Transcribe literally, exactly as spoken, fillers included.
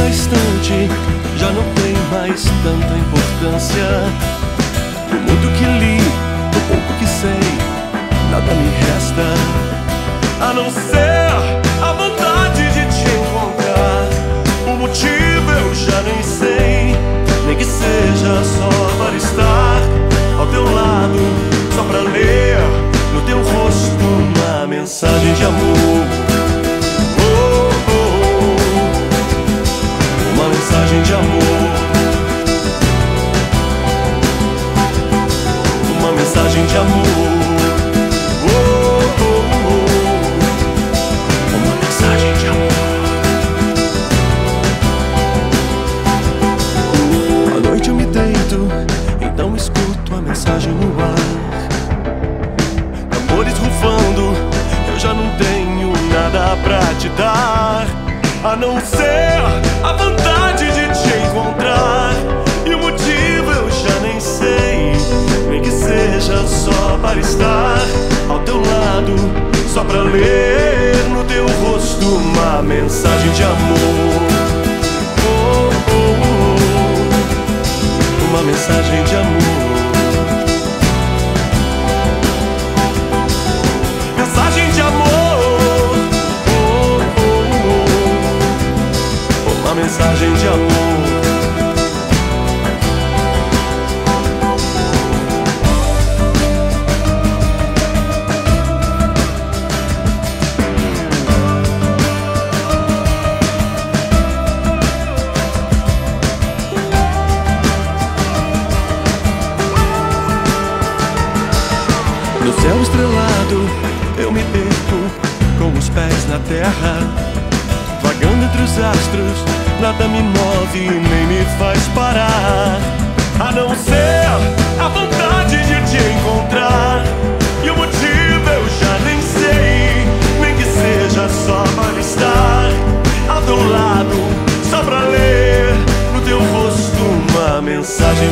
instante já não tem mais tanta importância. Do muito que li, do pouco que sei, nada me resta a não ser a vontade de te encontrar. O motivo eu já nem sei, nem que seja só para estar ao teu lado, só pra ler no teu rosto uma mensagem de amor. Oh, oh, oh. Uma mensagem de amor. Uma mensagem de amor. Oh, oh, oh. Uma mensagem de amor. À noite eu me deito, então escuto a mensagem no ar. Tambores rufando, eu já não tenho nada pra te dar, a não ser a vontade de te encontrar. E o motivo eu já nem sei, nem que seja só para estar ao teu lado, só pra ler no teu rosto uma mensagem de amor. Oh, oh, oh. Uma mensagem de amor. Mensagem de amor. Oh, oh, oh. Uma mensagem de amor. No céu estrelado eu me perco com os pés na terra, vagando entre os astros, nada me move nem me faz parar, a não ser a vontade de te encontrar. E o motivo eu já nem sei, nem que seja só para estar ao teu lado, só pra ler no teu rosto uma mensagem